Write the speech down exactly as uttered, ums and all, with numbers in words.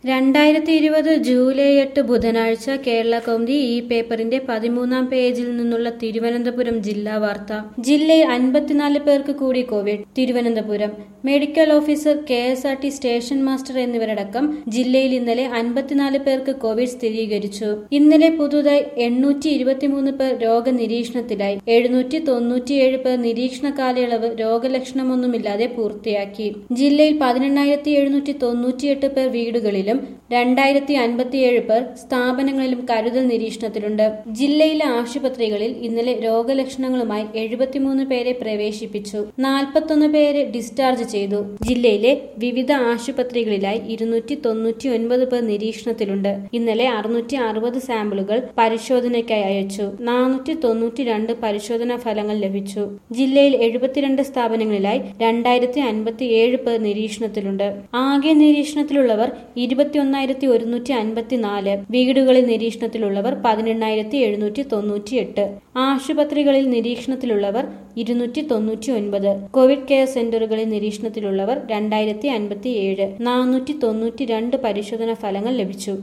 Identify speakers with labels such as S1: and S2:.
S1: രണ്ടായിരത്തി ഇരുപത് ജൂലൈ എട്ട് ബുധനാഴ്ച കേരള കൗമുദി ഈ പേപ്പറിന്റെ പതിമൂന്നാം പേജിൽ നിന്നുള്ള തിരുവനന്തപുരം ജില്ലാ വാർത്ത. ജില്ലയിൽ അൻപത്തിനാല് പേർക്ക് കൂടി Covid. Thiruvananthapuram medical officer, K S R T station master എന്നിവരടക്കം ജില്ലയിൽ ഇന്നലെ അൻപത്തിനാല് പേർക്ക് കോവിഡ് സ്ഥിരീകരിച്ചു. ഇന്നലെ പുതുതായി എണ്ണൂറ്റി ഇരുപത്തിമൂന്ന് പേർ രോഗനിരീക്ഷണത്തിലായി. എഴുന്നൂറ്റി തൊണ്ണൂറ്റിയേഴ് പേർ നിരീക്ഷണ കാലയളവ് രോഗലക്ഷണമൊന്നുമില്ലാതെ പൂർത്തിയാക്കി. ജില്ലയിൽ പതിനെണ്ണായിരത്തി എഴുന്നൂറ്റി തൊണ്ണൂറ്റിയെട്ട് പേർ വീടുകളിലും രണ്ടായിരത്തി അൻപത്തിയേഴ് പേർ സ്ഥാപനങ്ങളിലും കരുതൽ നിരീക്ഷണത്തിലുണ്ട്. ജില്ലയിലെ ആശുപത്രികളിൽ ഇന്നലെ രോഗലക്ഷണങ്ങളുമായി എഴുപത്തിമൂന്ന് പേരെ പ്രവേശിപ്പിച്ചു. നാൽപ്പത്തൊന്ന് പേരെ ഡിസ്ചാർജ് ചെയ്തു. ജില്ലയിലെ വിവിധ ആശുപത്രികളിലായി ഇരുന്നൂറ്റി തൊണ്ണൂറ്റി ഒൻപത് പേർ നിരീക്ഷണത്തിലുണ്ട്. ഇന്നലെ അറുന്നൂറ്റി അറുപത് സാമ്പിളുകൾ പരിശോധനയ്ക്കായി അയച്ചു. നാനൂറ്റി തൊണ്ണൂറ്റി രണ്ട് പരിശോധനാ ഫലങ്ങൾ ലഭിച്ചു. ജില്ലയിൽ എഴുപത്തിരണ്ട് സ്ഥാപനങ്ങളിലായി രണ്ടായിരത്തി അൻപത്തി ഏഴ് പേർ നിരീക്ഷണത്തിലുണ്ട്. ആകെ നിരീക്ഷണത്തിലുള്ളവർ ഇരുപത്തിയൊന്നായിരത്തി ഒരുന്നൂറ്റി അൻപത്തിനാല്. വീടുകളിൽ നിരീക്ഷണത്തിലുള്ളവർ പതിനെണ്ണായിരത്തി എഴുന്നൂറ്റി തൊണ്ണൂറ്റി എട്ട്. ആശുപത്രികളിൽ നിരീക്ഷണത്തിലുള്ളവർ ഇരുന്നൂറ്റി തൊണ്ണൂറ്റി ഒൻപത്. കോവിഡ് കെയർ സെന്ററുകളിൽ നിരീക്ഷണത്തിലുള്ളവർ രണ്ടായിരത്തി അൻപത്തി ഏഴ്. നാനൂറ്റി തൊണ്ണൂറ്റി രണ്ട് പരിശോധനാ ഫലങ്ങൾ ലഭിച്ചു.